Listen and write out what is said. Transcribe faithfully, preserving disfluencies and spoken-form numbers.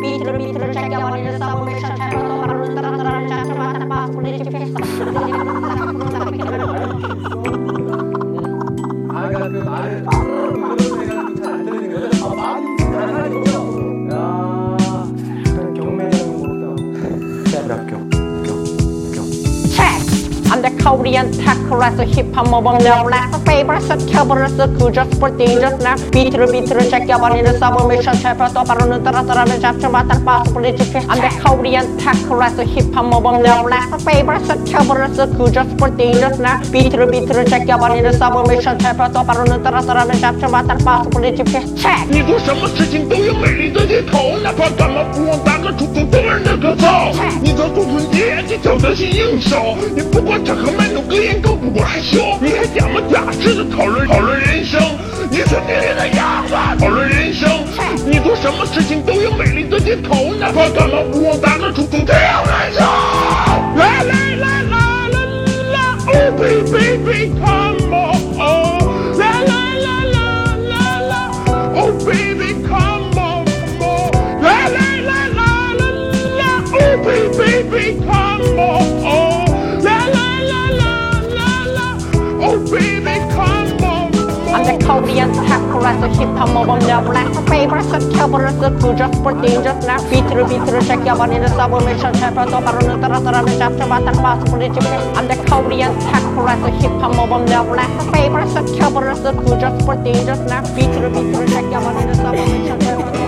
비트를 비트를 제껴버리는 서브미션 챔버도 바로 따라따라를 잡혀 마다 바스 뿌리지 피했어. 아가 그 말을 그런 해가지고 잘 안 들리는 거죠? 아 말이 잘하죠. 야 약간 경매적인 것도 대학교 I'm the Korean tech rapper, 힙합 모범 no rapper, favorite 켜버렸어 그저 스포티저스 나 비트를 비트를 제껴버리는 서브미션 챔버도 바로는 따라따라를 잡혀 마다 바스 뿌리지 피했어. I'm the Korean tech rapper, 힙합 모범 no rapper, favorite 켜버렸어 그저 스포티저스 나 비트를 비트를 제껴버리는 서브미션 챔버도 바로는 따라따라를 잡혀 마다 바스 뿌리지 피했어. 你做什么事情都有美丽的街头，哪怕干嘛不忘打个出头的人那个草。你做做春节，你挑得起应手，你不管场合卖弄个烟都不管害羞，你还假模假式的讨论讨论人生，你是爹爹的样子讨论人生。你做什么事情都有美丽的街头，哪怕干嘛不忘打个出头的人生。来来来来来来 ，Oh baby baby come on， 来来来来来来 ，Oh baby come on， 来来来来来来 ，Oh baby baby come on， 来来来来来来 ，Oh baby come on。 I'm the Korean tech rapper, 힙합 모범 no rapper, favorite 켜버렸어 그저 스포티저스 나 비트를 비트를 제껴버리는 서브미션 챔버도 바로는 따라따라를 잡혀 마다 바스 뿌리지 피했어. I'm the Korean tech rapper, 힙합 모범 no rapper, favorite 켜버렸어 그저 스포티저스 나 비트를 비트를 제껴버리는 서브미션 챔버도